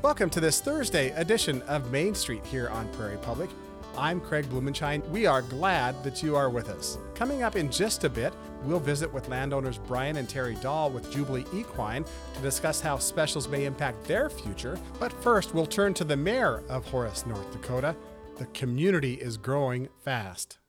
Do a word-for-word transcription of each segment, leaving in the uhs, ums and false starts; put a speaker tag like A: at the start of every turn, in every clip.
A: Welcome to this Thursday edition of Main Street here on Prairie Public. I'm Craig Blumenshine. We are glad that you are with us. Coming up in just a bit, we'll visit with landowners Brian and Terry Dahl with Jubilee Equine to discuss how specials may impact their future. But first, we'll turn to the mayor of Horace, North Dakota. The community is growing fast.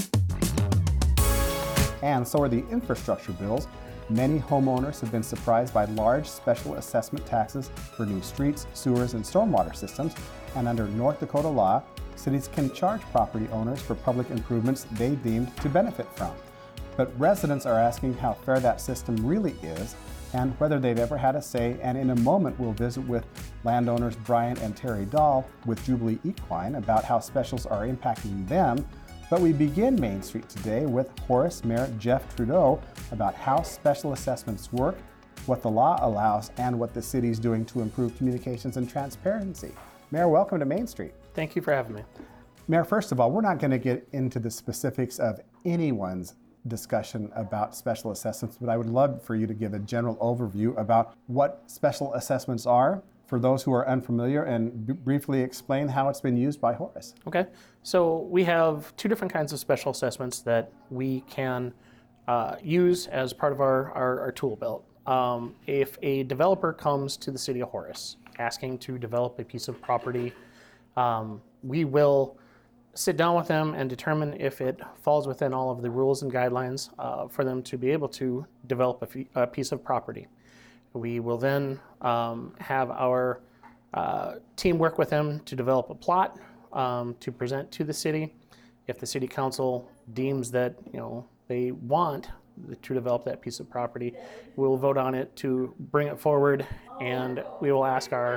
B: And so are the infrastructure bills. Many homeowners have been surprised by large special assessment taxes for new streets, sewers, and stormwater systems. And under North Dakota law, cities can charge property owners for public improvements they deemed to benefit from. But residents are asking how fair that system really is and whether they've ever had a say. And in a moment, we'll visit with landowners Brian and Terry Dahl with Jubilee Equine about how specials are impacting them. But we begin Main Street today with Horace Mayor Jeff Trudeau about how special assessments work, what the law allows, and what the city's doing to improve communications and transparency. Mayor, welcome to Main Street.
C: Thank you for having me.
B: Mayor, first of all, we're not going to get into the specifics of anyone's discussion about special assessments, but I would love for you to give a general overview about what special assessments are for those who are unfamiliar, and b- briefly explain how it's been used by Horace.
C: Okay, so we have two different kinds of special assessments that we can uh, use as part of our, our, our tool belt. Um, if a developer comes to the city of Horace asking to develop a piece of property, um, we will sit down with them and determine if it falls within all of the rules and guidelines uh, for them to be able to develop a, f- a piece of property. We will then um, have our uh, team work with them to develop a plot um, to present to the city. If the city council deems that you know they want to develop that piece of property, we will vote on it to bring it forward, and we will ask our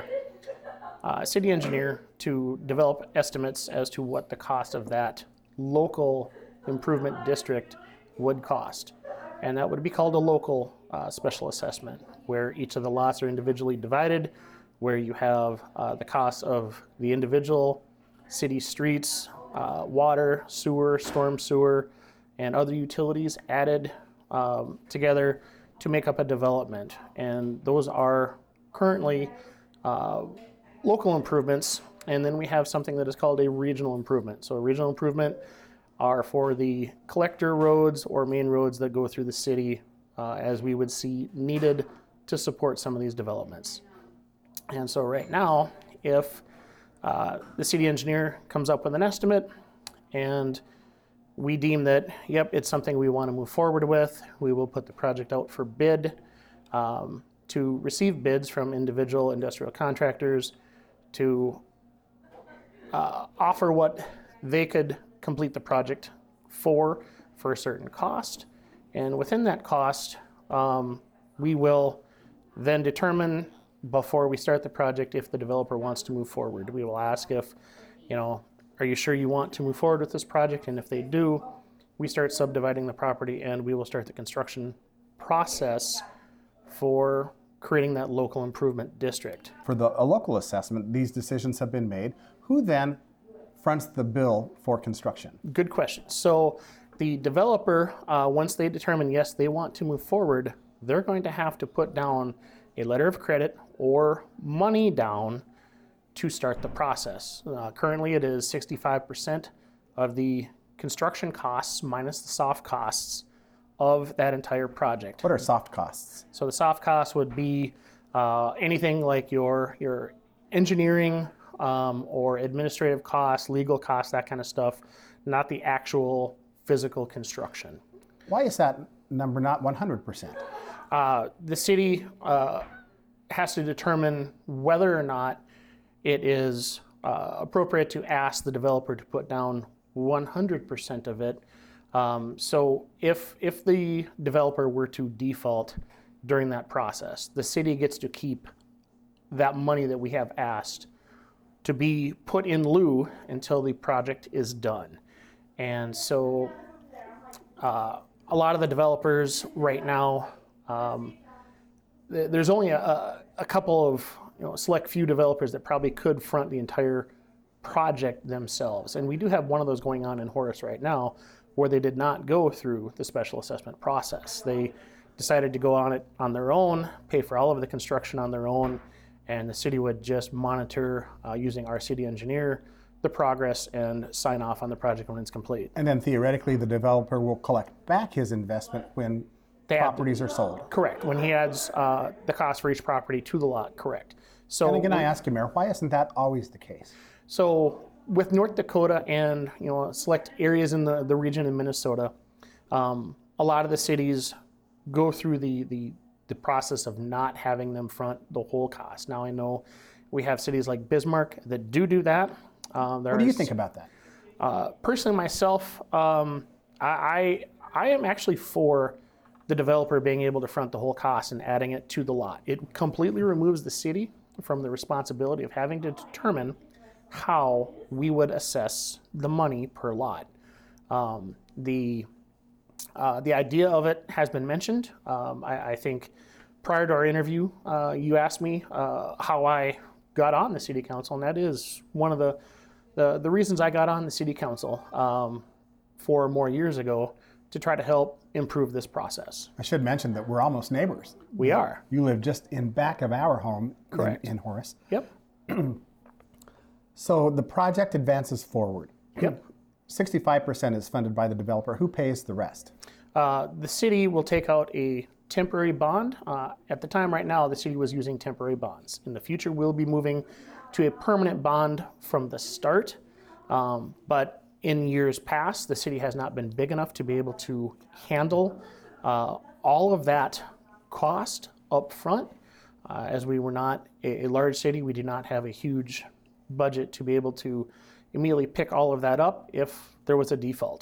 C: uh, city engineer to develop estimates as to what the cost of that local improvement district would cost. And that would be called a local uh, special assessment, where each of the lots are individually divided, where you have uh, the costs of the individual city streets, uh, water, sewer, storm sewer, and other utilities added um, together to make up a development. And those are currently uh, local improvements. And then we have something that is called a regional improvement. So a regional improvement are for the collector roads or main roads that go through the city uh, as we would see needed to support some of these developments. And so right now, if uh, the city engineer comes up with an estimate and we deem that, yep, it's something we want to move forward with, we will put the project out for bid um, to receive bids from individual industrial contractors to uh, offer what they could complete the project for for a certain cost, and within that cost um, we will then determine before we start the project if the developer wants to move forward. We will ask if, you know, are you sure you want to move forward with this project? And if they do, we start subdividing the property and we will start the construction process for creating that local improvement district.
B: For the a local assessment, these decisions have been made. Who then fronts the bill for construction?
C: Good question. So the developer, uh, once they determine, yes, they want to move forward, they're going to have to put down a letter of credit or money down to start the process. Uh, currently, it is sixty-five percent of the construction costs minus the soft costs of that entire project.
B: What are soft costs?
C: So the soft costs would be uh, anything like your, your engineering, Um, or administrative costs, legal costs, that kind of stuff, not the actual physical construction.
B: Why is that number not one hundred percent?
C: Uh, the city uh, has to determine whether or not it is uh, appropriate to ask the developer to put down one hundred percent of it. Um, so if, if the developer were to default during that process, the city gets to keep that money that we have asked to be put in lieu until the project is done. And so uh, a lot of the developers right now, um, th- there's only a, a couple of, you know, select few developers that probably could front the entire project themselves. And we do have one of those going on in Horace right now where they did not go through the special assessment process. They decided to go on it on their own, pay for all of the construction on their own, and the city would just monitor uh, using our city engineer the progress and sign off on the project when it's complete.
B: And then theoretically, the developer will collect back his investment when
C: They have-
B: properties are sold.
C: Correct. When he adds uh, the cost for each property to the lot, correct. So
B: And again, I ask you, Mayor, why isn't that always the case?
C: So with North Dakota and you know select areas in the, the region in Minnesota, um, a lot of the cities go through the, the the process of not having them front the whole cost. Now I know we have cities like Bismarck that do do that. Um,
B: What do you think about that?
C: Uh, personally, myself, um, I, I I am actually for the developer being able to front the whole cost and adding it to the lot. It completely removes the city from the responsibility of having to determine how we would assess the money per lot. Um, the uh, the idea of it has been mentioned. Um, I, I think prior to our interview, uh, you asked me uh, how I got on the city council, and that is one of the the, the reasons I got on the city council um, four more years ago, to try to help improve this process.
B: I should mention that we're almost neighbors.
C: We are.
B: You live just in back of our home in,
C: Correct.
B: in Horace.
C: Yep.
B: So the project advances forward.
C: Yep.
B: sixty-five percent is funded by the developer. Who pays the rest?
C: Uh, the city will take out a temporary bond. Uh, at the time right now, the city was using temporary bonds. In the future, we'll be moving to a permanent bond from the start. Um, but in years past, the city has not been big enough to be able to handle uh, all of that cost up front. Uh, as we were not a, a large city, we did not have a huge budget to be able to immediately pick all of that up if there was a default.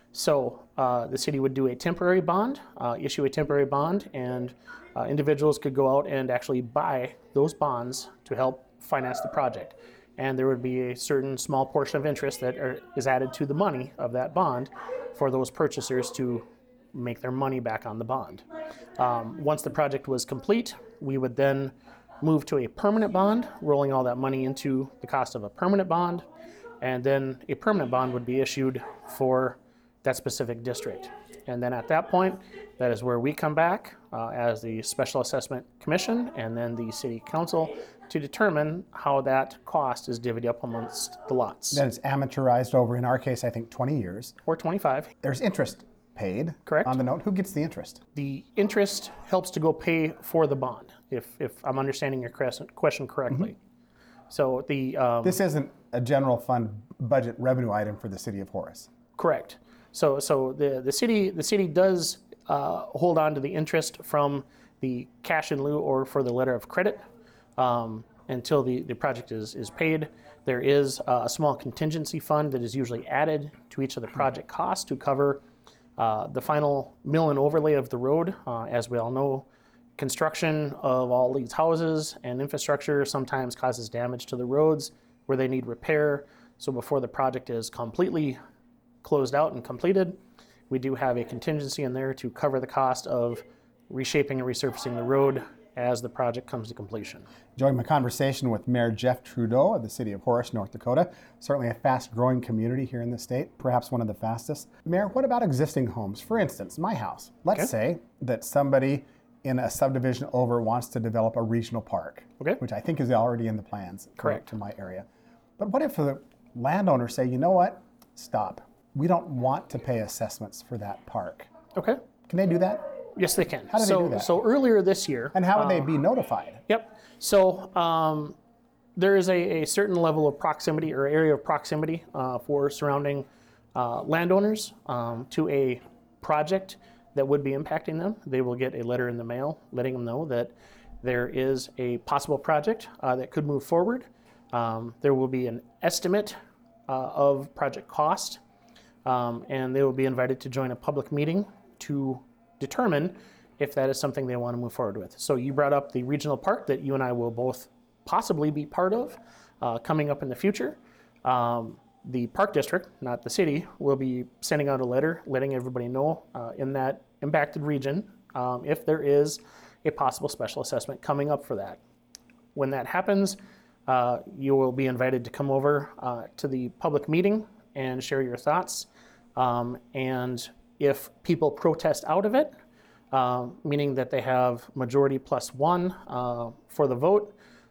C: So uh, the city would do a temporary bond, uh, issue a temporary bond, and uh, individuals could go out and actually buy those bonds to help finance the project. And there would be a certain small portion of interest that are, is added to the money of that bond for those purchasers to make their money back on the bond. Um, once the project was complete, we would then move to a permanent bond, rolling all that money into the cost of a permanent bond, and then a permanent bond would be issued for that specific district. And then at that point, that is where we come back uh, as the Special Assessment Commission and then the City Council to determine how that cost is divvied up amongst the lots.
B: Then it's amateurized over, in our case, I think twenty years.
C: Or twenty-five.
B: There's interest paid
C: Correct.
B: on the note. Who gets the interest?
C: The interest helps to go pay for the bond, if, if I'm understanding your question correctly. Mm-hmm. So the... Um,
B: This isn't a general fund budget revenue item for the city of Horace.
C: Correct. So, so the, the city the city does uh, hold on to the interest from the cash in lieu or for the letter of credit um, until the, the project is, is paid. There is a small contingency fund that is usually added to each of the project costs to cover uh, the final mill and overlay of the road. Uh, as we all know, construction of all these houses and infrastructure sometimes causes damage to the roads where they need repair. So before the project is completely closed out and completed, we do have a contingency in there to cover the cost of reshaping and resurfacing the road as the project comes to completion.
B: Enjoying my conversation with Mayor Jeff Trudeau of the city of Horace, North Dakota. Certainly a fast-growing community here in the state, perhaps one of the fastest. Mayor, what about existing homes? For instance, my house. Let's
C: Okay.
B: say that somebody in a subdivision over wants to develop a regional park,
C: Okay.
B: which I think is already in the plans for-
C: Correct.
B: to my area. But what if the landowners say, you know what, stop. We don't want to pay assessments for that park.
C: Okay.
B: Can they do that?
C: Yes, they can.
B: How do they
C: so,
B: do that?
C: So earlier this year.
B: And how would
C: uh,
B: they be notified?
C: Yep. So um, there is a, a certain level of proximity or area of proximity uh, for surrounding uh, landowners um, to a project that would be impacting them. They will get a letter in the mail letting them know that there is a possible project uh, that could move forward. Um, there will be an estimate uh, of project cost, um, and they will be invited to join a public meeting to determine if that is something they want to move forward with. So you brought up the regional park that you and I will both possibly be part of uh, coming up in the future. Um, the park district, not the city, will be sending out a letter letting everybody know uh, in that impacted region um, if there is a possible special assessment coming up for that. When that happens, uh, you will be invited to come over uh, to the public meeting and share your thoughts. Um, and if people protest out of it, uh, meaning that they have majority plus one uh, for the vote,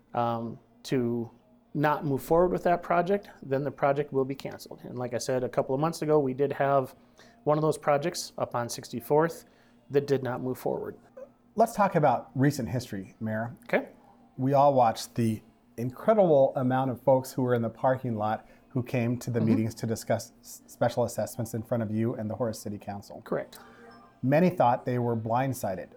C: um, to not move forward with that project, then the project will be canceled. And like I said, a couple of months ago, we did have one of those projects up on sixty-fourth that did not move forward.
B: Let's talk about recent history, Mayor.
C: Okay.
B: We all watched the incredible amount of folks who were in the parking lot who came to the mm-hmm. meetings to discuss s- special assessments in front of you and the Horace City Council.
C: Correct.
B: Many thought they were blindsided.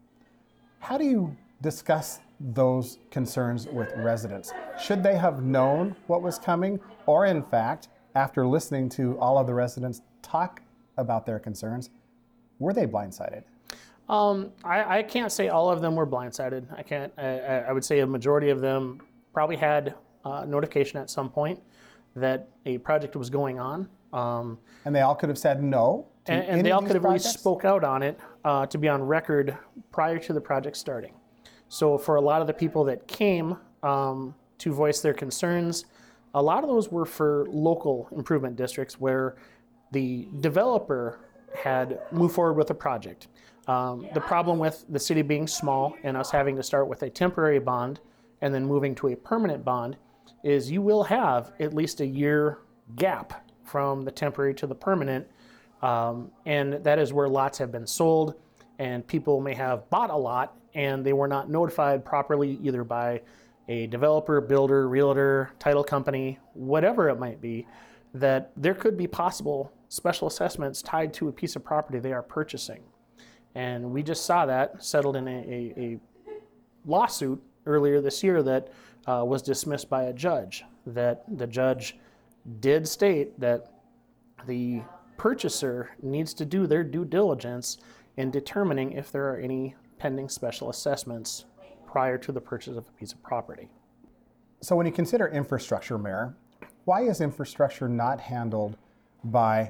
B: How do you discuss those concerns with residents? Should they have known what was coming, or in fact, after listening to all of the residents talk about their concerns, were they blindsided?
C: Um, I, I can't say all of them were blindsided. I can't. I, I would say a majority of them probably had uh, notification at some point that a project was going on. Um,
B: and they all could have said no to
C: and, and
B: any
C: they all
B: of
C: could have at
B: projects?
C: least spoke out on it uh, to be on record prior to the project starting. So for a lot of the people that came um, to voice their concerns, a lot of those were for local improvement districts where the developer had moved forward with a project. Um, the problem with the city being small and us having to start with a temporary bond and then moving to a permanent bond is you will have at least a year gap from the temporary to the permanent. Um, and that is where lots have been sold, and people may have bought a lot and they were not notified properly either by a developer, builder, realtor, title company, whatever it might be, that there could be possible special assessments tied to a piece of property they are purchasing. And we just saw that settled in a, a, a lawsuit earlier this year that uh, was dismissed by a judge. That the judge did state that the purchaser needs to do their due diligence in determining if there are any pending special assessments prior to the purchase of a piece of property.
B: So when you consider infrastructure, Mayor, why is infrastructure not handled by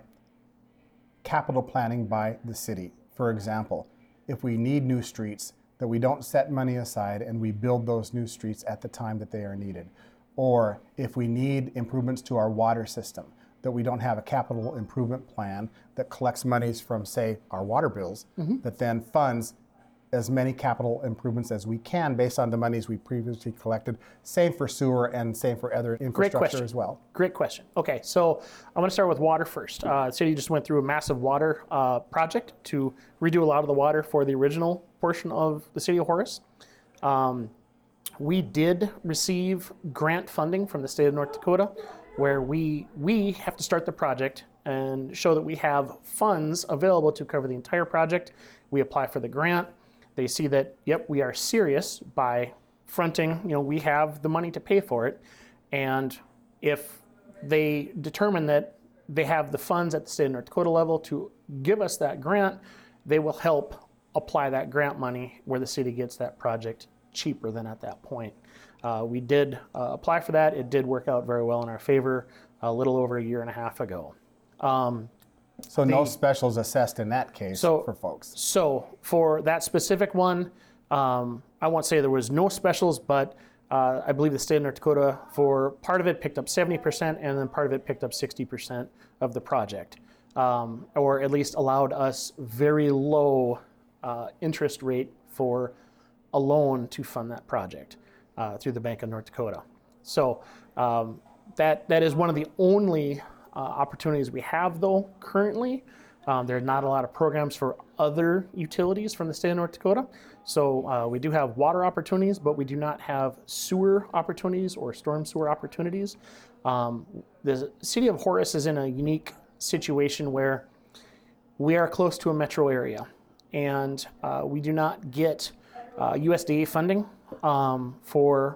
B: capital planning by the city? For example, if we need new streets, that we don't set money aside and we build those new streets at the time that they are needed. Or if we need improvements to our water system, that we don't have a capital improvement plan that collects monies from, say, our water bills, mm-hmm. that then funds as many capital improvements as we can based on the monies we previously collected. Same for sewer and same for other infrastructure as well.
C: Great question. Okay, so I'm going to start with water first. Uh, the city just went through a massive water uh, project to redo a lot of the water for the original portion of the city of Horace. Um, we did receive grant funding from the state of North Dakota, where we we have to start the project and show that we have funds available to cover the entire project. We apply for the grant. They see that, yep, we are serious by fronting, you know, we have the money to pay for it. And if they determine that they have the funds at the state of North Dakota level to give us that grant, they will help apply that grant money where the city gets that project cheaper than at that point. Uh, we did uh, apply for that. It did work out very well in our favor a little over a year and a half ago. Um,
B: So
C: the,
B: no specials assessed in that case
C: so,
B: for folks.
C: So for that specific one, um, I won't say there was no specials, but uh, I believe the state of North Dakota, for part of it, picked up seventy percent, and then part of it picked up sixty percent of the project, um, or at least allowed us very low uh, interest rate for a loan to fund that project uh, through the Bank of North Dakota. So um, that that is one of the only Uh, opportunities we have, though, currently. Um, there are not a lot of programs for other utilities from the state of North Dakota. So uh, we do have water opportunities, but we do not have sewer opportunities or storm sewer opportunities. Um, the city of Horace is in a unique situation where we are close to a metro area, and uh, we do not get uh, U S D A funding um, for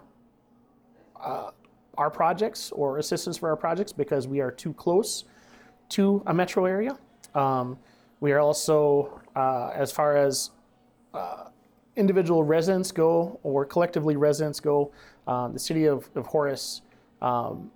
C: uh, our projects or assistance for our projects because we are too close to a metro area. Um, we are also, uh, as far as uh, individual residents go or collectively residents go, um, the city of, of Horace um,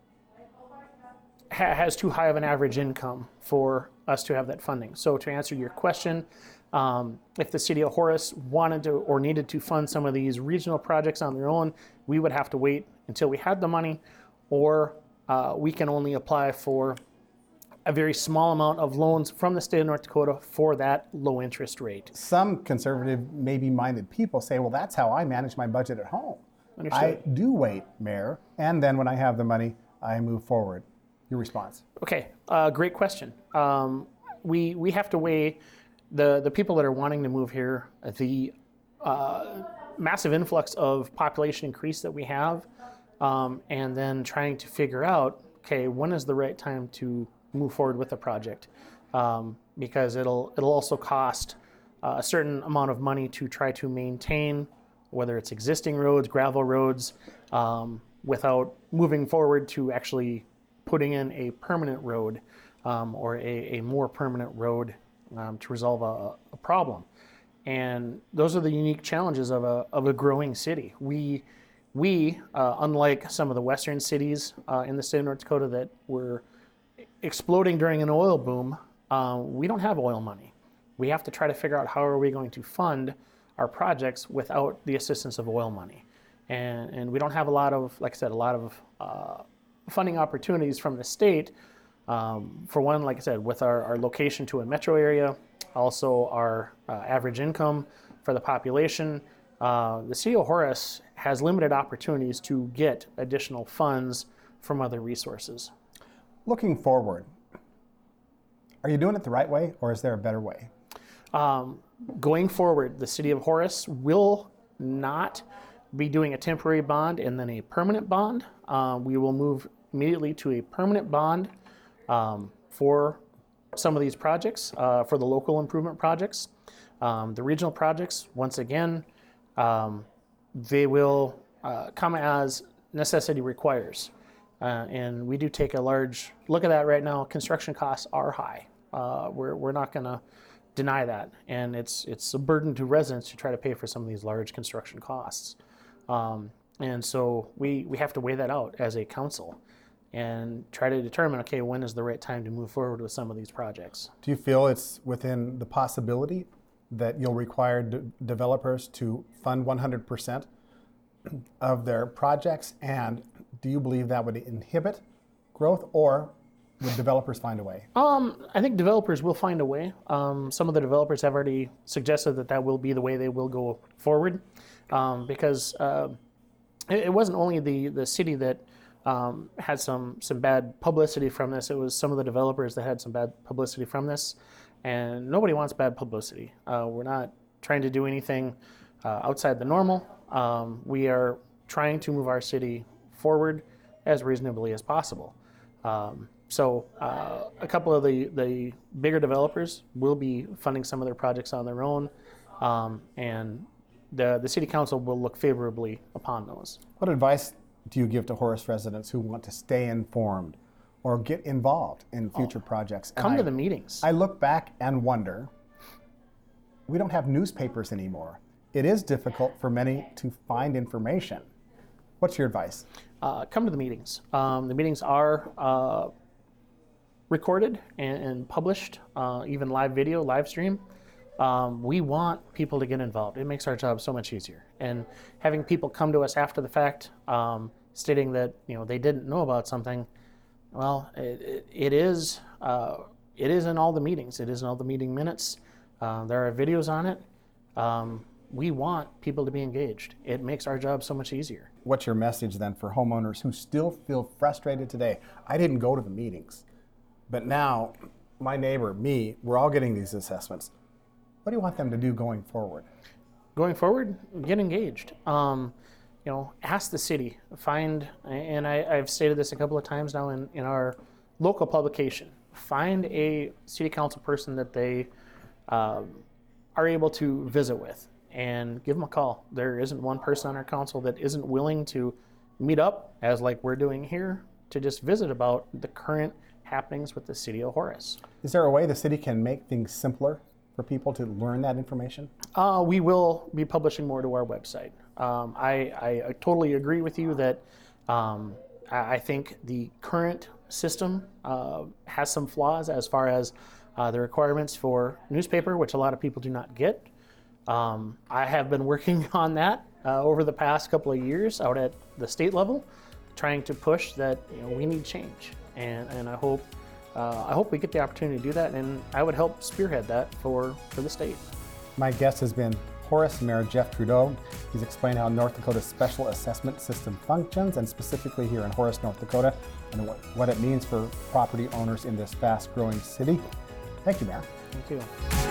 C: ha- has too high of an average income for us to have that funding. So to answer your question, um, if the city of Horace wanted to or needed to fund some of these regional projects on their own, we would have to wait until we had the money, or uh, we can only apply for a very small amount of loans from the state of North Dakota for that low interest rate.
B: Some conservative, maybe minded people say, well, that's how I manage my budget at home.
C: understood.
B: I do wait, Mayor, and then when I have the money, I move forward. Your response?
C: Okay, uh, great question. Um, we we have to weigh the the people that are wanting to move here, the uh, massive influx of population increase that we have, um, and then trying to figure out, okay, when is the right time to move forward with the project, um, because it'll it'll also cost uh, a certain amount of money to try to maintain, whether it's existing roads, gravel roads, um, without moving forward to actually putting in a permanent road um, or a, a more permanent road um, to resolve a, a problem. And those are the unique challenges of a, of a growing city. We, we uh, unlike some of the western cities uh, in the state of North Dakota that were exploding during an oil boom, uh, we don't have oil money. We have to try to figure out how are we going to fund our projects without the assistance of oil money. And, and we don't have a lot of, like I said, a lot of uh, funding opportunities from the state. Um, for one, like I said, with our, our location to a metro area, also our uh, average income for the population, uh, the city of Horace has limited opportunities to get additional funds from other resources.
B: Looking forward, are you doing it the right way, or is there a better way?
C: Um, going forward, the city of Horace will not be doing a temporary bond and then a permanent bond. Uh, we will move immediately to a permanent bond um, for some of these projects, uh, for the local improvement projects. Um, the regional projects, once again, um, they will uh, come as necessity requires. Uh, and we do take a large look at that right now. Construction costs are high. Uh, we're, we're not going to deny that. And it's, it's a burden to residents to try to pay for some of these large construction costs. Um, and so we, we have to weigh that out as a council and try to determine, okay, when is the right time to move forward with some of these projects.
B: Do you feel it's within the possibility that you'll require de- developers to fund one hundred percent of their projects? And do you believe that would inhibit growth, or would developers find a way?
C: Um, I think developers will find a way. Um, some of the developers have already suggested that that will be the way they will go forward. Um, because uh, it, it wasn't only the, the city that um, had some, some bad publicity from this, it was some of the developers that had some bad publicity from this, and nobody wants bad publicity. Uh, we're not trying to do anything uh, outside the normal. Um, we are trying to move our city forward as reasonably as possible. Um, so uh, a couple of the, the bigger developers will be funding some of their projects on their own, um, and The, the city council will look favorably upon those.
B: What advice do you give to Horace residents who want to stay informed or get involved in future oh, projects?
C: Come
B: and
C: to
B: I,
C: the meetings.
B: I look back and wonder, we don't have newspapers anymore. It is difficult for many to find information. What's your advice?
C: Uh, come to the meetings. Um, the meetings are uh, recorded and, and published, uh, even live video, live stream. Um, we want people to get involved. It makes our job so much easier. And having people come to us after the fact, um, stating that you know they didn't know about something, well, it, it, it is uh, it is in all the meetings. It is in all the meeting minutes. Uh, there are videos on it. Um, we want people to be engaged. It makes our job so much easier.
B: What's your message then for homeowners who still feel frustrated today? I didn't go to the meetings, but now my neighbor, me, we're all getting these assessments. What do you want them to do going forward?
C: Going forward, get engaged. Um, you know, ask the city. Find, and I, I've stated this a couple of times now in, in our local publication, find a city council person that they um, are able to visit with and give them a call. There isn't one person on our council that isn't willing to meet up, as like we're doing here, to just visit about the current happenings with the city of Horace.
B: Is there a way the city can make things simpler for people to learn that information?
C: Uh, we will be publishing more to our website. Um, I, I, I totally agree with you that um, I, I think the current system uh, has some flaws as far as uh, the requirements for newspaper, which a lot of people do not get. Um, I have been working on that uh, over the past couple of years out at the state level, trying to push that you know, we need change, and, and I hope Uh, I hope we get the opportunity to do that, and I would help spearhead that for, for the state.
B: My guest has been Horace, Mayor Jeff Trudeau. He's explained how North Dakota's special assessment system functions, and specifically here in Horace, North Dakota, and what, what it means for property owners in this fast-growing city. Thank you, Mayor.
C: Thank you.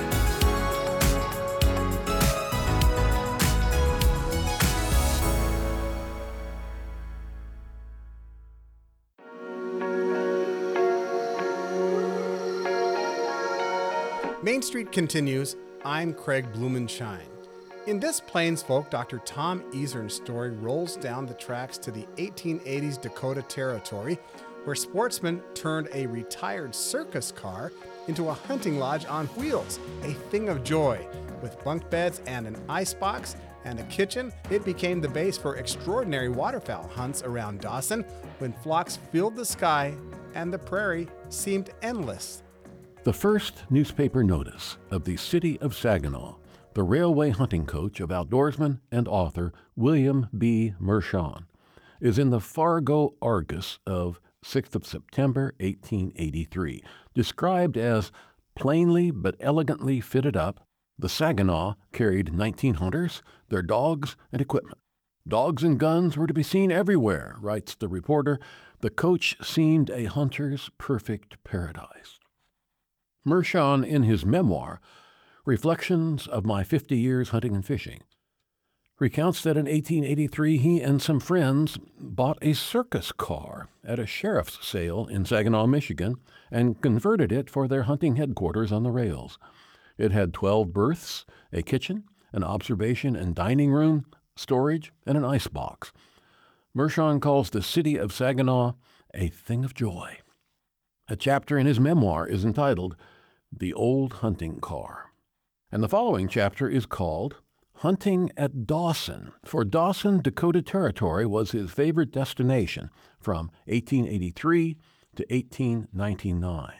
A: Main Street continues. I'm Craig Blumenshine. In this Plains Folk, Doctor Tom Easern's story rolls down the tracks to the eighteen eighties Dakota Territory, where sportsmen turned a retired circus car into a hunting lodge on wheels, a thing of joy. With bunk beds and an icebox and a kitchen, it became the base for extraordinary waterfowl hunts around Dawson, when flocks filled the sky and the prairie seemed endless.
D: The first newspaper notice of the city of Saginaw, the railway hunting coach of outdoorsman and author William B. Mershon, is in the Fargo Argus of sixth of September, eighteen eighty-three. Described as plainly but elegantly fitted up, the Saginaw carried nineteen hunters, their dogs, and equipment. Dogs and guns were to be seen everywhere, writes the reporter. The coach seemed a hunter's perfect paradise. Mershon, in his memoir, Reflections of My Fifty Years Hunting and Fishing, recounts that in eighteen eighty-three he and some friends bought a circus car at a sheriff's sale in Saginaw, Michigan, and converted it for their hunting headquarters on the rails. It had twelve berths, a kitchen, an observation and dining room, storage, and an icebox. Mershon calls the city of Saginaw a thing of joy. A chapter in his memoir is entitled The Old Hunting Car, and the following chapter is called Hunting at Dawson, for Dawson, Dakota Territory was his favorite destination from eighteen eighty-three to eighteen ninety-nine.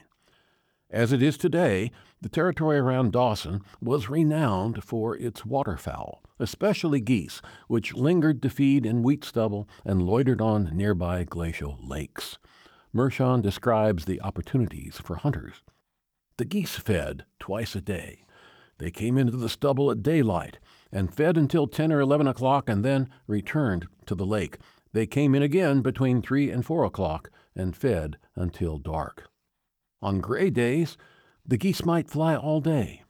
D: As it is today, the territory around Dawson was renowned for its waterfowl, especially geese, which lingered to feed in wheat stubble and loitered on nearby glacial lakes. Mershon describes the opportunities for hunters. The geese fed twice a day. They came into the stubble at daylight and fed until ten or eleven o'clock and then returned to the lake. They came in again between three and four o'clock and fed until dark. On gray days, the geese might fly all day.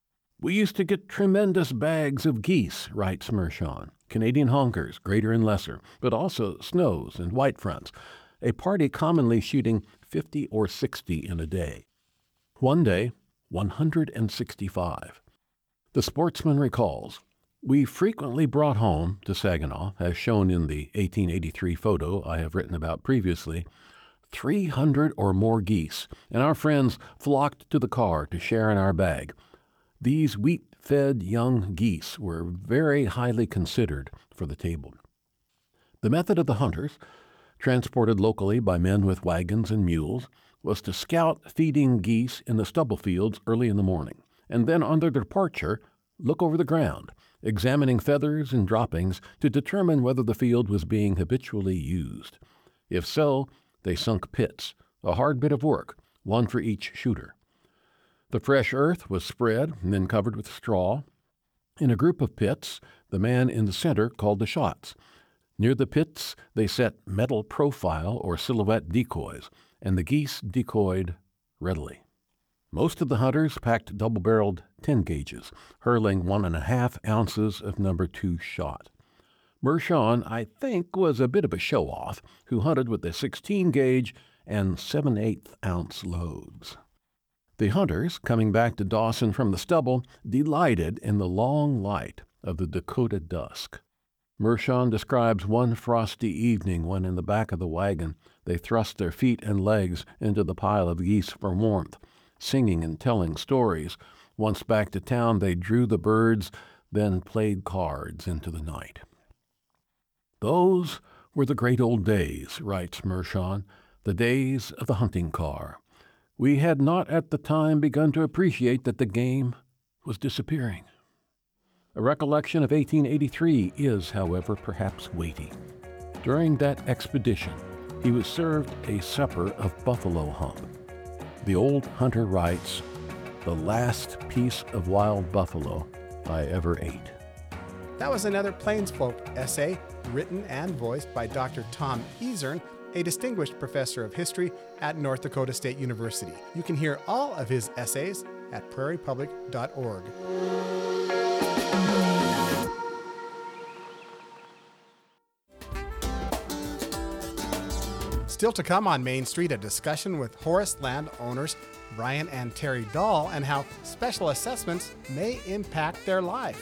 D: We used to get tremendous bags of geese, writes Mershon, Canadian honkers, greater and lesser, but also snows and white fronts, a party commonly shooting fifty or sixty in a day. One day, one hundred sixty-five. The sportsman recalls, we frequently brought home to Saginaw, as shown in the eighteen eighty-three photo I have written about previously, three hundred or more geese, and our friends flocked to the car to share in our bag. These wheat-fed young geese were very highly considered for the table. The method of the hunters, transported locally by men with wagons and mules, was to scout feeding geese in the stubble fields early in the morning, and then on their departure, look over the ground, examining feathers and droppings to determine whether the field was being habitually used. If so, they sunk pits, a hard bit of work, one for each shooter. The fresh earth was spread and then covered with straw. In a group of pits, the man in the center called the shots. Near the pits, they set metal profile or silhouette decoys, and the geese decoyed readily. Most of the hunters packed double-barreled ten gauges, hurling one and a half ounces of number two shot. Mershon, I think, was a bit of a show-off, who hunted with a sixteen gauge and seven-eighths ounce loads. The hunters, coming back to Dawson from the stubble, delighted in the long light of the Dakota dusk. Mershon describes one frosty evening when in the back of the wagon they thrust their feet and legs into the pile of geese for warmth, singing and telling stories. Once back to town, they drew the birds, then played cards into the night. Those were the great old days, writes Mershon, the days of the hunting car. We had not at the time begun to appreciate that the game was disappearing. A recollection of eighteen eighty-three is, however, perhaps weighty. During that expedition, he was served a supper of buffalo hump. The old hunter writes, "The last piece of wild buffalo I ever ate."
A: That was another Plainsfolk essay written and voiced by Doctor Tom Ezern, a distinguished professor of history at North Dakota State University. You can hear all of his essays at prairie public dot org. Still to come on Main Street, a discussion with Horace landowners Brian and Terry Dahl and how special assessments may impact their life.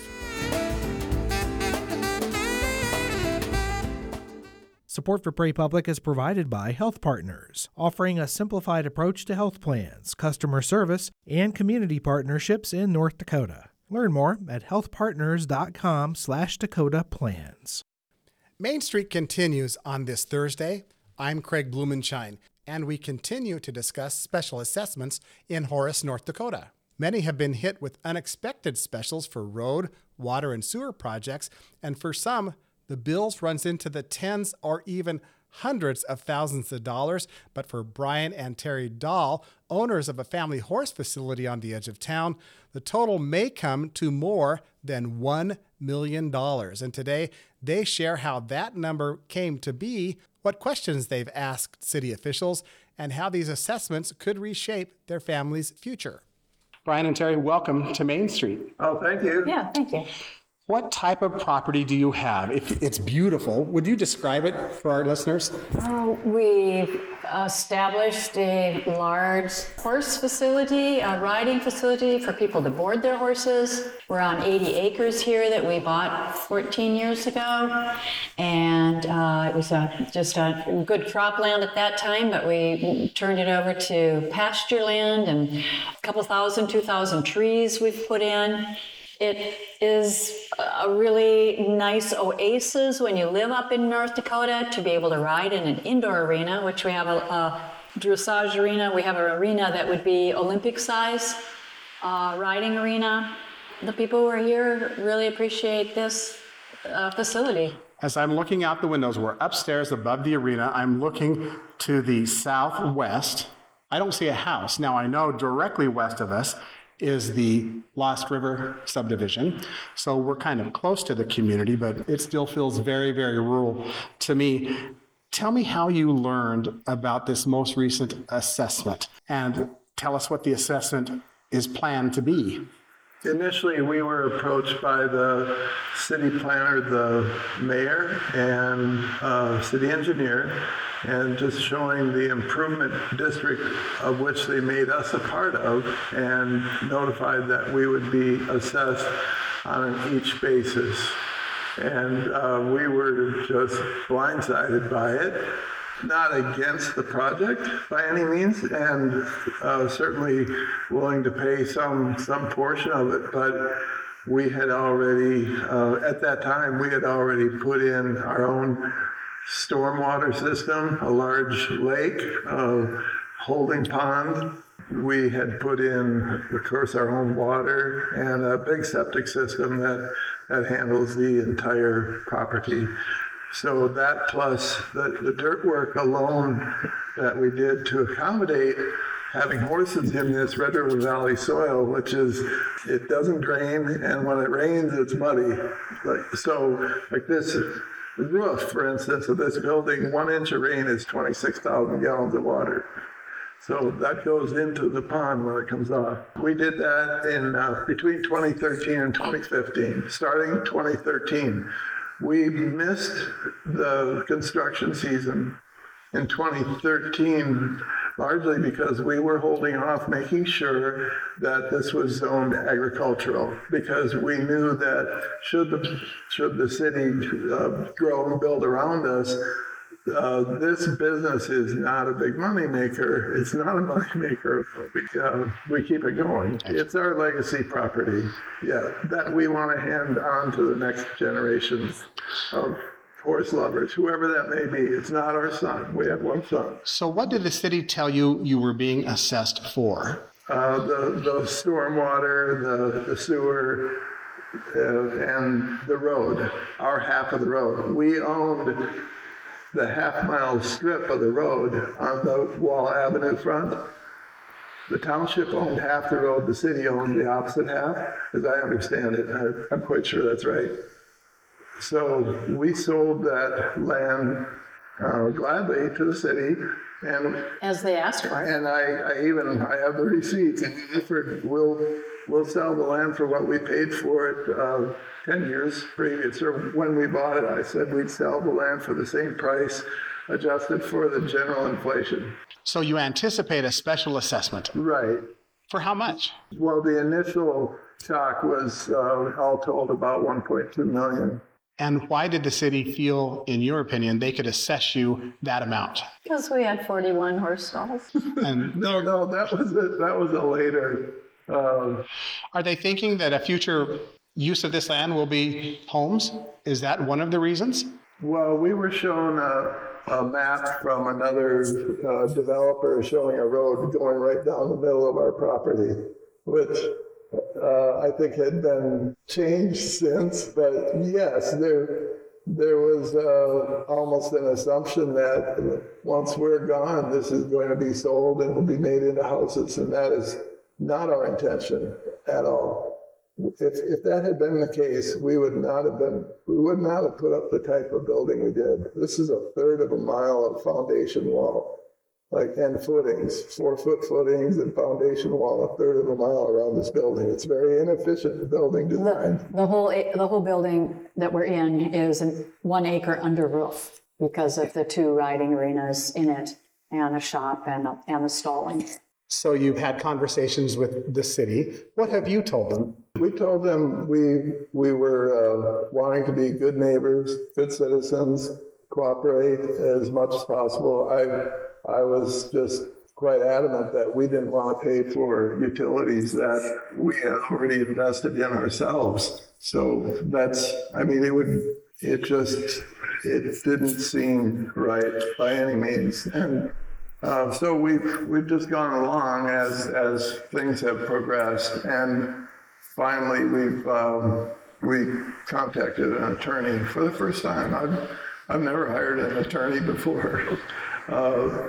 E: Support for Prairie Public is provided by Health Partners, offering a simplified approach to health plans, customer service, and community partnerships in North Dakota. Learn more at healthpartners.com slash Dakota plans.
A: Main Street continues on this Thursday. I'm Craig Blumenshine, and we continue to discuss special assessments in Horace, North Dakota. Many have been hit with unexpected specials for road, water, and sewer projects, and for some, the bills runs into the tens or even hundreds of thousands of dollars. But for Brian and Terry Dahl, owners of a family horse facility on the edge of town, the total may come to more than one million dollars. And today, they share how that number came to be, what questions they've asked city officials, and how these assessments could reshape their family's future. Brian and Terry, welcome to Main Street.
F: Oh, thank you.
G: Yeah, thank you.
A: What type of property do you have? If it's beautiful, would you describe it for our listeners?
G: Uh, we've established a large horse facility, a riding facility for people to board their horses. We're on eighty acres here that we bought fourteen years ago. And uh, it was a, just a good cropland at that time, but we turned it over to pasture land, and a couple thousand, two thousand trees we've put in. It is a really nice oasis when you live up in North Dakota to be able to ride in an indoor arena, which we have a, a dressage arena. We have an arena that would be Olympic size uh, riding arena. The people who are here really appreciate this uh, facility.
A: As I'm looking out the windows, we're upstairs above the arena. I'm looking to the southwest. I don't see a house. Now I know directly west of us is the Lost River subdivision. So we're kind of close to the community, but it still feels very, very rural to me. Tell me how you learned about this most recent assessment, and tell us what the assessment is planned to be.
F: Initially, we were approached by the city planner, the mayor, and uh, city engineer, and just showing the improvement district of which they made us a part of, and notified that we would be assessed on an each basis. And uh, we were just blindsided by it. Not against the project by any means, and uh, certainly willing to pay some some portion of it, but we had already, uh, at that time, we had already put in our own stormwater system, a large lake, a holding pond. We had put in, of course, our own water and a big septic system that, that handles the entire property. So that plus the, the dirt work alone that we did to accommodate having horses in this Red River Valley soil, which is, it doesn't drain, and when it rains, it's muddy. Like, so like this roof, for instance, of this building, one inch of rain is twenty-six thousand gallons of water. So that goes into the pond when it comes off. We did that in uh, between twenty thirteen and twenty fifteen. Starting twenty thirteen, we missed the construction season in twenty thirteen, largely because we were holding off making sure that this was zoned agricultural, because we knew that should the, should the city uh, grow and build around us, Uh, this business is not a big money maker. It's not a money maker. We, uh, we keep it going. It's our legacy property. Yeah, that we want to hand on to the next generations of horse lovers, whoever that may be. It's not our son. We have one son.
A: So what did the city tell you you were being assessed for?
F: Uh, the, the stormwater, the, the sewer, uh, and the road, our half of the road. We owned the half-mile strip of the road on the Wall Avenue front. The township owned half the road, the city owned the opposite half, as I understand it. I, I'm quite sure that's right. So we sold that land uh, gladly to the city, and
G: As they asked for.
F: and I, I even I have the receipts. And we offered we'll we'll sell the land for what we paid for it uh, ten years previous, or when we bought it. I said we'd sell the land for the same price, adjusted for the general inflation.
A: So you anticipate a special assessment.
F: Right.
A: For how much?
F: Well, the initial shock was uh, all told about one point two million.
A: And why did the city feel, in your opinion, they could assess you that amount?
G: Because we had forty-one horse stalls.
A: And
F: No, no, that was a, that was a later. Uh,
A: are they thinking that a future use of this land will be homes? Is that one of the reasons?
F: well, we were shown a, a map from another uh, developer showing a road going right down the middle of our property, which uh, I think had been changed since. But yes, there there was uh, almost an assumption that once we're gone, this is going to be sold and will be made into houses, and that is not our intention at all. If, if that had been the case, we would not have been, we would not have put up the type of building we did. This is a third of a mile of foundation wall, like, and footings, four foot footings and foundation wall, a third of a mile around this building. It's very inefficient building design.
G: The, the whole, the whole building that we're in is an one acre under roof because of the two riding arenas in it and a shop and, and the stalling.
A: So you've had conversations with the city. What have you told them?
F: We told them we we were uh, wanting to be good neighbors, good citizens, cooperate as much as possible. I I was just quite adamant that we didn't want to pay for utilities that we had already invested in ourselves. So that's, I mean, it would, it just, it didn't seem right by any means. And uh, so we've, we've just gone along as, as things have progressed. And finally, we've, um, we contacted an attorney for the first time. I've, I've never hired an attorney before. Uh,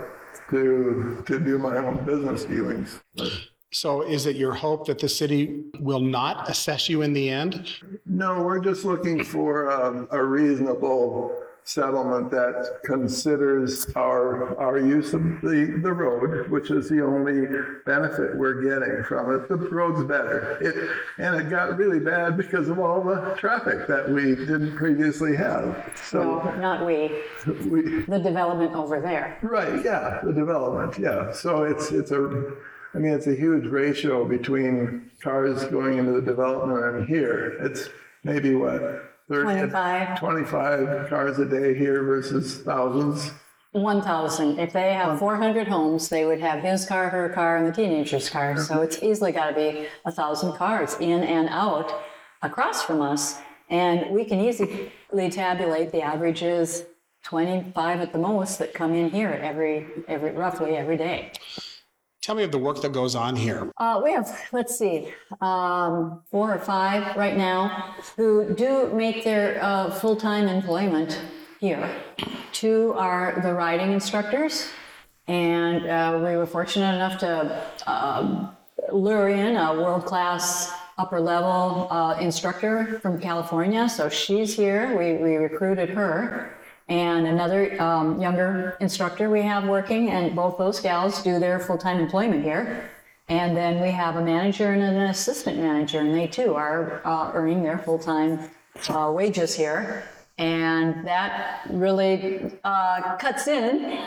F: to to do my own business dealings.
A: So is it your hope that the city will not assess you in the end?
F: No, we're just looking for um, a reasonable settlement that considers our our use of the, the road, which is the only benefit we're getting from it. The road's better. It, and it got really bad because of all the traffic that we didn't previously have. So
G: No, not we,
F: we
G: the development over there.
F: Right, yeah, the development, yeah. So it's it's a, I mean, it's a huge ratio between cars going into the development and here. It's maybe what, thirty,
G: twenty-five.
F: twenty-five cars a day here versus thousands.
G: one thousand. If they have four hundred homes, they would have his car, her car, and the teenager's car. So it's easily got to be one thousand cars in and out across from us. And we can easily tabulate the averages, twenty-five at the most, that come in here every, every roughly every day.
A: Tell me of the work that goes on here.
G: Uh, we have, let's see, um, four or five right now who do make their uh, full-time employment here. Two are the riding instructors, and uh, we were fortunate enough to um, lure in a world-class upper-level uh, instructor from California. So she's here. We, we recruited her. And another um, younger instructor we have working, and both those gals do their full-time employment here. And then we have a manager and an assistant manager, and they too are uh, earning their full-time uh, wages here. And that really uh, cuts in,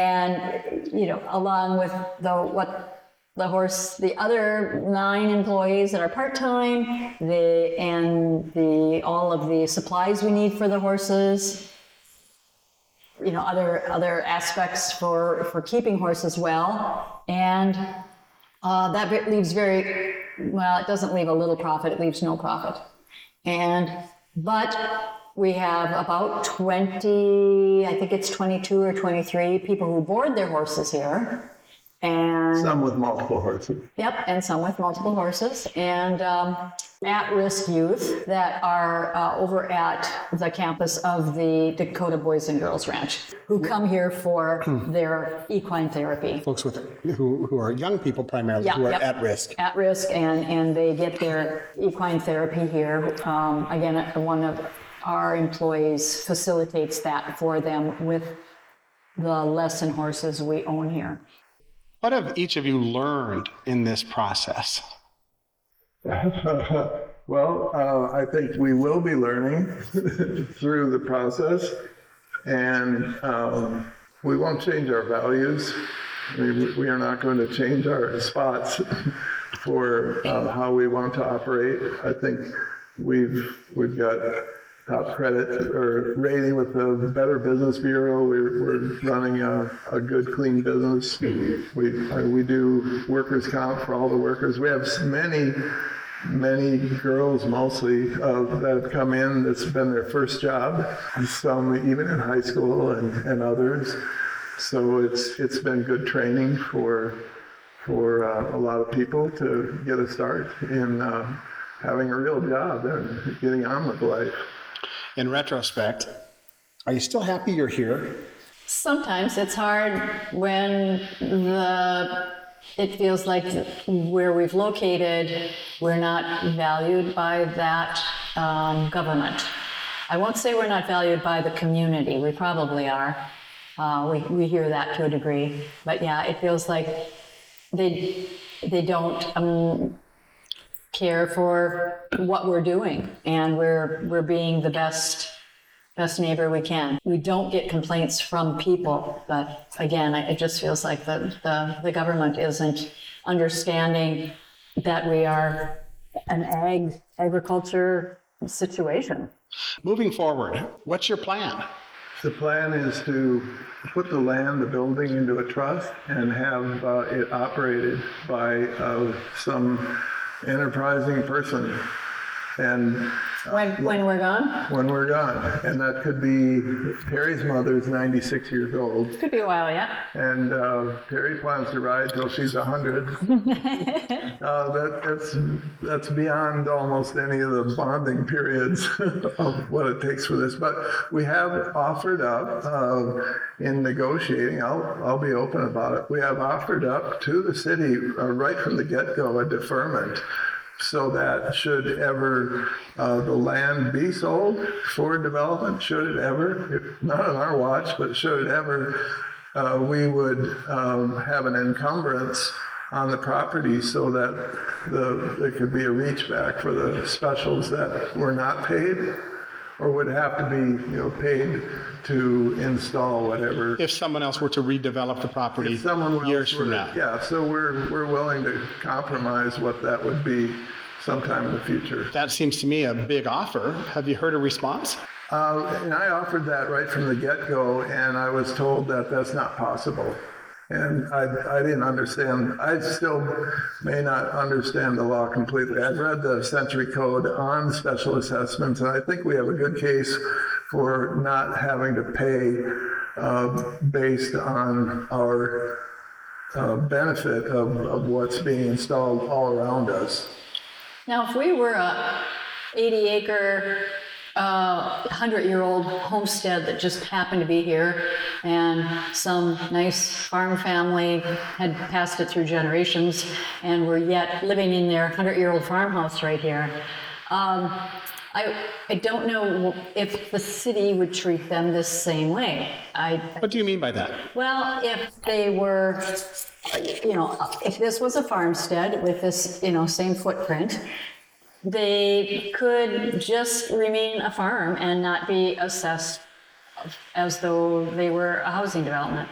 G: and you know, along with the what the horse, the other nine employees that are part-time, the and the all of the supplies we need for the horses. You know, other other aspects for for keeping horses well, and uh, that leaves very well. It doesn't leave a little profit; it leaves no profit. And but we have about twenty, I think it's twenty-two or twenty-three people who board their horses here, and
F: Some with multiple horses.
G: Yep, and some with multiple horses, and um, at-risk youth that are uh, over at the campus of the Dakota Boys and Girls Ranch, who come here for their equine therapy.
A: Folks with who, who are young people primarily,
G: Yeah,
A: who are
G: yep.
A: at risk.
G: At risk, and, and they get their equine therapy here. Um, again, one of our employees facilitates that for them with the lesson horses we own here.
A: What have each of you learned in this process?
F: Well, uh, I think we will be learning through the process, and um, we won't change our values. I mean, we are not going to change our spots for uh, how we want to operate. I think we've we've got top credit or rating with the Better Business Bureau. We're, we're running a, a good, clean business. We we do workers' comp for all the workers. We have many. Many girls mostly uh, that have come in, that's been their first job, some even in high school and, and others. So it's it's been good training for for uh, a lot of people to get a start in uh, having a real job and getting on with life.
A: In retrospect, are you still happy you're here?
G: Sometimes it's hard when the it feels like where we've located, we're not valued by that um, government. I won't say we're not valued by the community. We probably are. Uh, we, we hear that to a degree. But yeah, it feels like they, they don't um, care for what we're doing, and we're, we're being the best best neighbor we can. We don't get complaints from people, but again, it just feels like the, the, the government isn't understanding that we are an ag agriculture situation.
A: Moving forward, what's your plan?
F: The plan is to put the land, the building into a trust and have uh, it operated by uh, some enterprising person. And
G: when when we're gone?
F: When we're gone. And that could be, Terry's mother's ninety-six years old.
G: Could be a while, yeah.
F: And uh, Terry plans to ride till she's one hundred. uh, that, that's, that's beyond almost any of the bonding periods of what it takes for this. But we have offered up uh, in negotiating, I'll, I'll be open about it, we have offered up to the city uh, right from the get-go a deferment, so that should ever uh, the land be sold for development, should it ever, if not on our watch, but should it ever, uh, we would um, have an encumbrance on the property so that the there could be a reach back for the specials that were not paid or would have to be, you know, paid to install whatever.
A: If someone else were to redevelop the property
F: If someone
A: years
F: else were
A: from
F: to-
A: now.
F: Yeah, so we're we're willing to compromise what that would be sometime in the future.
A: That seems to me a big offer. Have you heard a response?
F: Uh, and I offered that right from the get-go, and I was told that that's not possible. And I, I didn't understand, I still may not understand the law completely. I've read the Century Code on special assessments, and I think we have a good case for not having to pay uh, based on our uh, benefit of, of what's being installed all around us.
G: Now, if we were a eighty acre, uh, hundred-year-old homestead that just happened to be here, and some nice farm family had passed it through generations, and were yet living in their hundred-year-old farmhouse right here, um, I, I don't know if the city would treat them this same way. I,
A: What do you mean by that?
G: well, if they were, you know, if this was a farmstead with this, you know, same footprint, they could just remain a farm and not be assessed as though they were a housing development.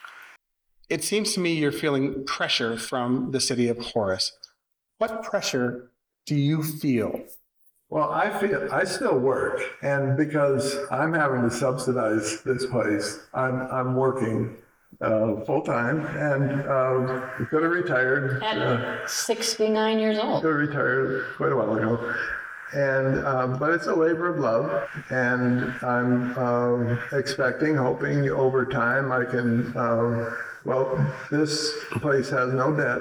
A: It seems to me you're feeling pressure from the city of Horace. What pressure do you feel?
F: Well, I feel, I still work, and because I'm having to subsidize this place, I'm, I'm working uh, full-time, and uh, could have retired. uh,
G: At sixty-nine years old.
F: Could have retired quite a while ago. And, um, but it's a labor of love, and I'm um, expecting, hoping over time I can, um, well, this place has no debt.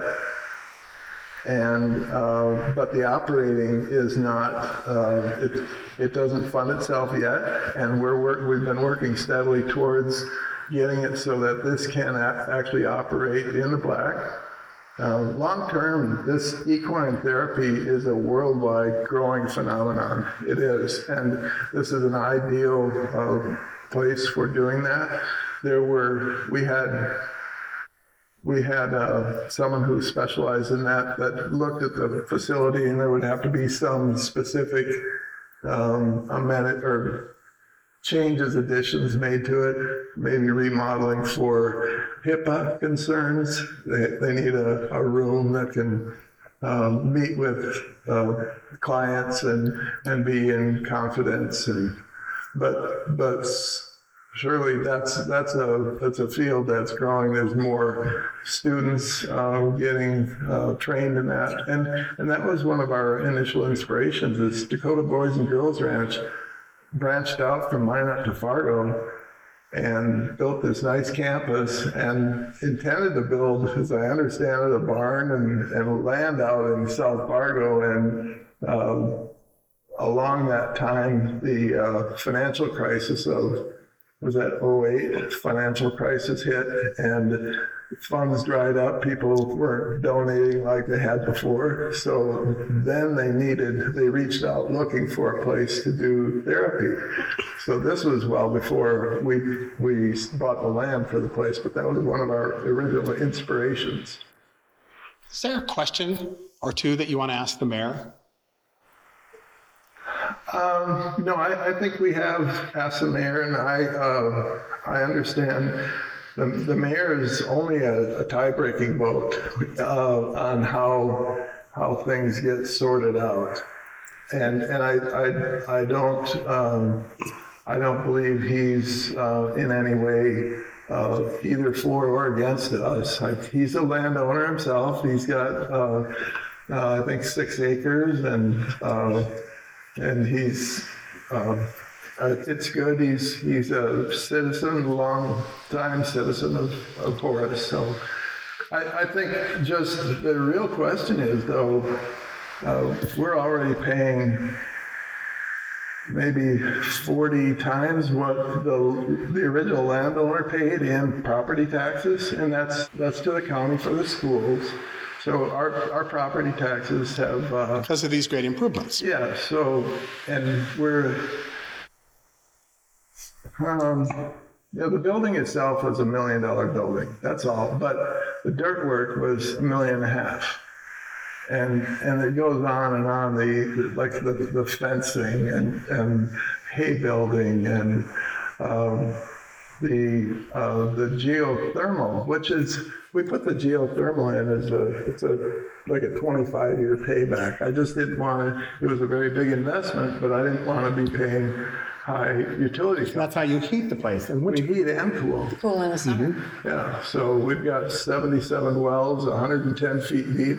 F: And uh, but the operating is not, uh, it, it doesn't fund itself yet, and we're work, we've been working steadily towards getting it so that this can a- actually operate in the black. Uh, long term, this equine therapy is a worldwide growing phenomenon. It is, and this is an ideal uh, place for doing that. There were, we had, we had uh, someone who specialized in that that looked at the facility, and there would have to be some specific um, amendment or changes, additions made to it, maybe remodeling for HIPAA concerns. They, they need a, a room that can um, meet with uh, clients and, and be in confidence. And but but surely that's that's a that's a field that's growing. There's more students uh, getting uh, trained in that, and and that was one of our initial inspirations. Is Dakota Boys and Girls Ranch branched out from Minot to Fargo and built this nice campus and intended to build, as I understand it, a barn and, and land out in South Fargo. And um, along that time, the uh, financial crisis of, was that oh eight financial crisis hit, and funds dried up. People weren't donating like they had before. So then they needed, they reached out looking for a place to do therapy. So this was well before we we bought the land for the place, but that was one of our original inspirations.
A: Is there a question or two that you want to ask the mayor?
F: Um, no, I, I think we have asked the mayor, and I uh, I understand the, the mayor is only a, a tie-breaking vote uh, on how how things get sorted out, and and I I, I don't um, I don't believe he's uh, in any way uh, either for or against us. I, he's a landowner himself. He's got uh, uh, I think six acres and. Uh, And he's, uh, uh, it's good. He's he's a citizen, long-time citizen of, of Horace. So I, I think just the real question is, though, uh, we're already paying maybe forty times what the the original landowner paid in property taxes, and that's that's to the county for the schools. So our, our property taxes have... Uh,
A: because of these great improvements.
F: Yeah, so, and we're, um, yeah, the building itself was a million dollar building, that's all. But the dirt work was a million and a half. And and it goes on and on, the like the, the fencing and, and hay building and um, the uh, the geothermal, which is, we put the geothermal in as a, it's a, like a twenty-five year payback. I just didn't want to, it was a very big investment, but I didn't want to be paying high utility costs.
A: That's how you heat the place. And
F: We heat and cool.
G: Cool in the summer.
F: Mm-hmm. Yeah, so we've got seventy-seven wells, one hundred ten feet deep,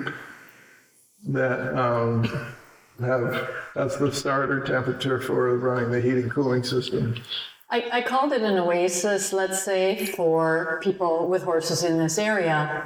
F: that um, have, that's the starter temperature for running the heating cooling system.
G: I, I called it an oasis, let's say, for people with horses in this area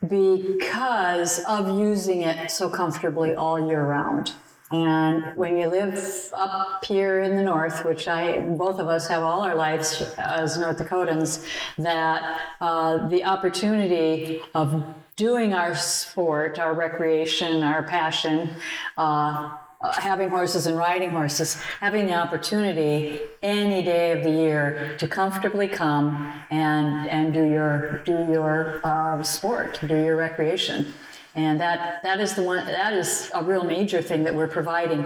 G: because of using it so comfortably all year round. And when you live up here in the north, which I, both of us have all our lives as North Dakotans, that uh, the opportunity of doing our sport, our recreation, our passion, uh, Uh, having horses and riding horses, having the opportunity any day of the year to comfortably come and and do your do your uh, sport, do your recreation, and that that is the one that is a real major thing that we're providing,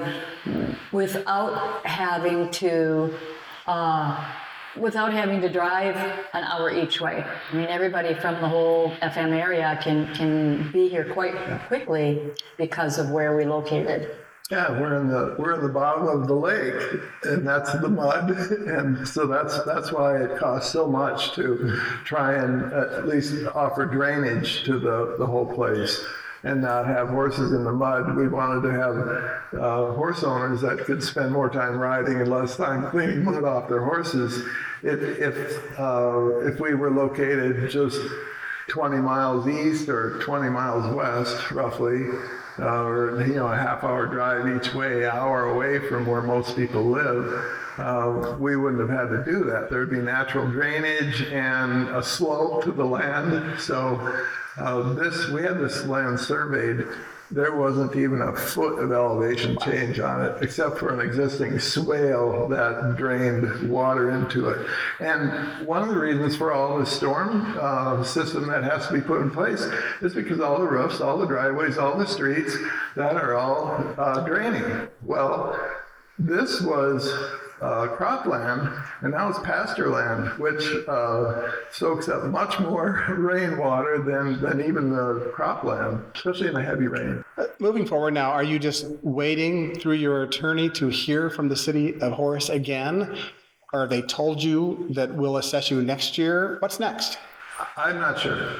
G: without having to. Uh, without having to drive an hour each way. I mean, everybody from the whole F M area can can be here quite quickly because of where we're located.
F: Yeah, we're in the we're in the bottom of the lake, and that's the mud, and so that's that's why it costs so much to try and at least offer drainage to the the whole place, and not have horses in the mud. We wanted to have uh, horse owners that could spend more time riding and less time cleaning mud off their horses. If if uh, if we were located just twenty miles east or twenty miles west, roughly. Uh, or you know, a half hour drive each way, hour away from where most people live, uh, we wouldn't have had to do that. There'd be natural drainage and a slope to the land. So uh, this, we had this land surveyed. There wasn't even a foot of elevation change on it, except for an existing swale that drained water into it. And one of the reasons for all the storm uh, system that has to be put in place is because all the roofs, all the driveways, all the streets, that are all uh, draining. Well, this was uh, cropland, and now it's pasture land, which uh, soaks up much more rainwater than, than even the cropland, especially in a heavy rain.
A: Uh, moving forward now, are you just waiting through your attorney to hear from the city of Horace again? Or have they told you that we'll assess you next year? What's next?
F: I'm not sure.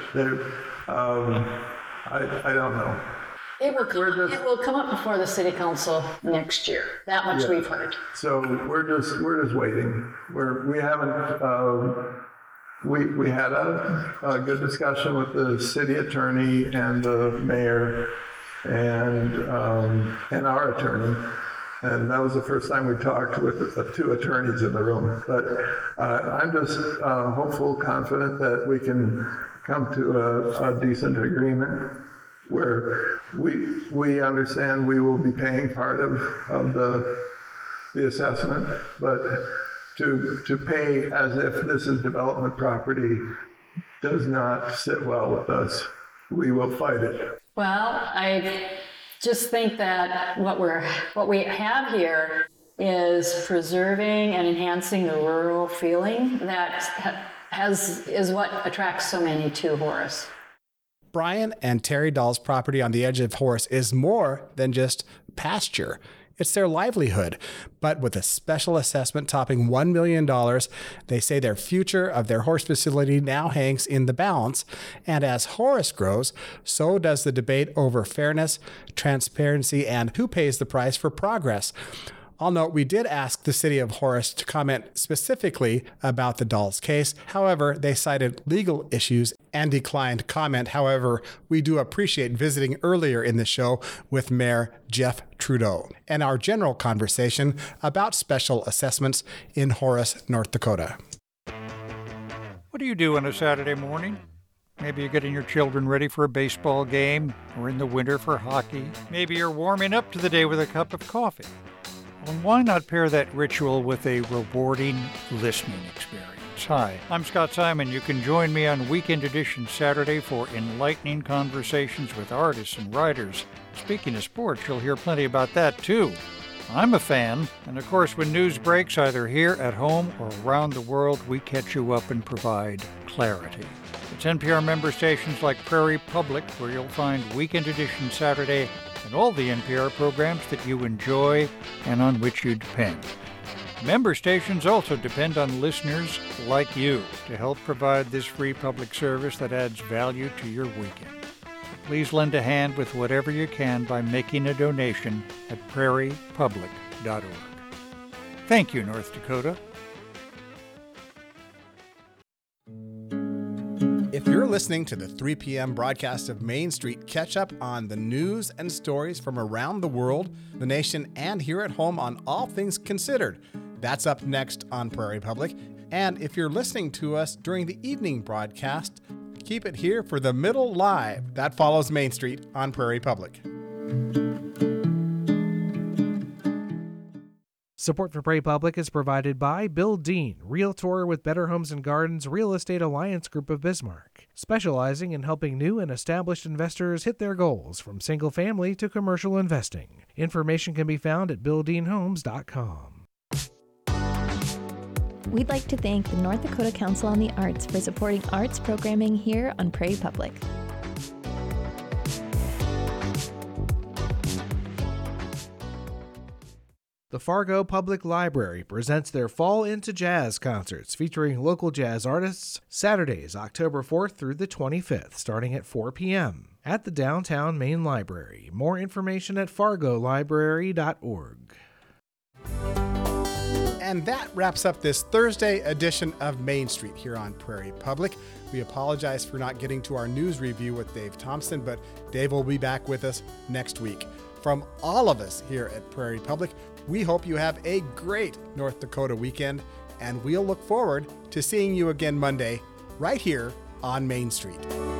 F: Um, I, I don't know.
G: It will, come, just, it will come up before the city council next year. That much yeah. we've heard.
F: So we're just we're just waiting. We're we haven't uh, we we had a, a good discussion with the city attorney and the mayor and um, and our attorney, and that was the first time we talked with the two attorneys in the room. But uh, I'm just uh, hopeful, confident that we can come to a, a decent agreement, where we we understand we will be paying part of, of the the assessment, but to to pay as if this is development property does not sit well with us. We will fight it.
G: Well, I just think that what we're what we have here is preserving and enhancing the rural feeling that has is what attracts so many to Horace.
A: Brian and Terry Dahl's property on the edge of Horace is more than just pasture. It's their livelihood. But with a special assessment topping one million dollars, they say their future of their horse facility now hangs in the balance. And as Horace grows, so does the debate over fairness, transparency, and who pays the price for progress. I'll note we did ask the city of Horace to comment specifically about the Dahl's case. However, they cited legal issues and declined comment. However, we do appreciate visiting earlier in the show with Mayor Jeff Trudeau and our general conversation about special assessments in Horace, North Dakota.
H: What do you do on a Saturday morning? Maybe you're getting your children ready for a baseball game, or in the winter for hockey. Maybe you're warming up to the day with a cup of coffee. Well, why not pair that ritual with a rewarding listening experience? Hi, I'm Scott Simon. You can join me on Weekend Edition Saturday for enlightening conversations with artists and writers. Speaking of sports, you'll hear plenty about that too. I'm a fan, and of course when news breaks either here at home or around the world, we catch you up and provide clarity. It's N P R member stations like Prairie Public where you'll find Weekend Edition Saturday and all the N P R programs that you enjoy and on which you depend. Member stations also depend on listeners like you to help provide this free public service that adds value to your weekend. Please lend a hand with whatever you can by making a donation at prairie public dot org. Thank you, North Dakota.
A: If you're listening to the three p.m. broadcast of Main Street, catch up on the news and stories from around the world, the nation, and here at home on All Things Considered. That's up next on Prairie Public. And if you're listening to us during the evening broadcast, keep it here for the Middle Live. That follows Main Street on Prairie Public.
E: Support for Prairie Public is provided by Bill Dean, Realtor with Better Homes and Gardens Real Estate Alliance Group of Bismarck, specializing in helping new and established investors hit their goals from single family to commercial investing. Information can be found at bill dean homes dot com.
I: We'd like to thank the North Dakota Council on the Arts for supporting arts programming here on Prairie Public.
E: The Fargo Public Library presents their Fall Into Jazz concerts featuring local jazz artists Saturdays, October fourth through the twenty-fifth, starting at four p.m. at the Downtown Main Library. More information at fargo library dot org.
A: And that wraps up this Thursday edition of Main Street here on Prairie Public. We apologize for not getting to our news review with Dave Thompson, but Dave will be back with us next week. From all of us here at Prairie Public, We hope you have a great North Dakota weekend, and we'll look forward to seeing you again Monday right here on Main Street.